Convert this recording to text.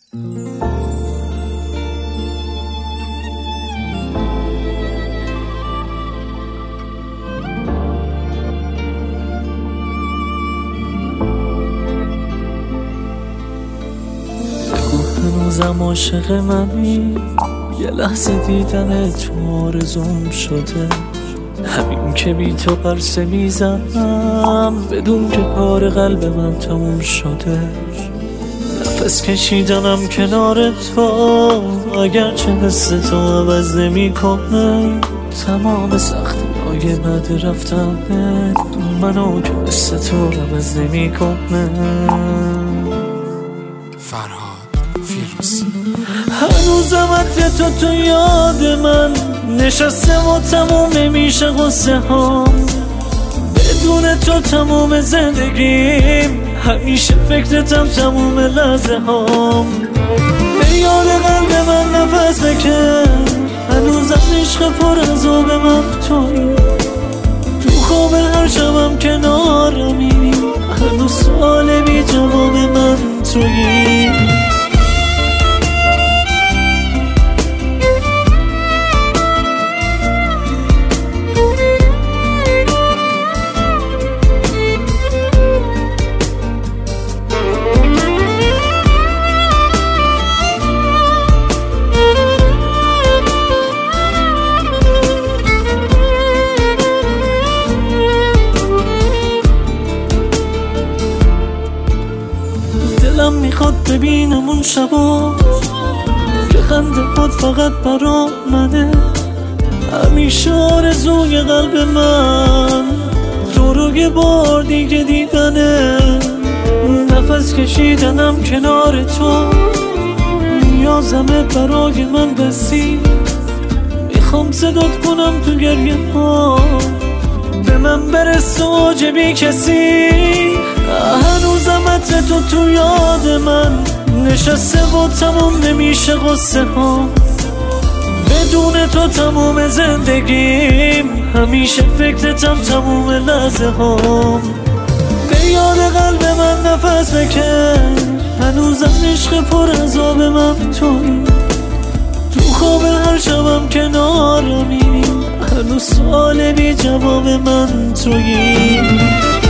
هنوزم عاشق منی، یه لحظه دیدن تو آرزوم شده، همین که بی تو قرصه میزنم بدون که کار قلب من تموم شده. نفس کشیدنم کنار تو اگرچه حس تو عوض نمی کنه، تمام سختی های بعد رفتنه منو که حس تو عوض نمی کنه. هنوزم عطر تو یاد من نشسته و تموم نمیشه قصه ها، بدون تو تموم زندگیم همیشه فکرتم تموم لحظه هام. به یاد قلب من نفس بکن، هنوزم عشق پر از آب من تویی، تو خواب هر شبم کنارمی، هنوز سوال بی جواب من تویی. دلم میخواد ببینم اون شبا که خنده خود فقط برا منه، همیشه آرزوی قلب من تو رو یه بار دیگه دیدنه. نفس کشیدنم کنار تو نیازمه برای من بسی، میخوام صدات کنم تو گریه ها به من برسه اوج بی کسی. هنوزم عطر تو یاد من نشسته و تموم نمیشه قصه ها، بدون تو تموم زندگیم همیشه فکرتم تموم لحظه هام. به یاد قلب من نفس بکن، هنوزم عشق پر از آب من تویی، تو خواب هر شبم کنارمی، هنوز سوال بی جواب من تویی.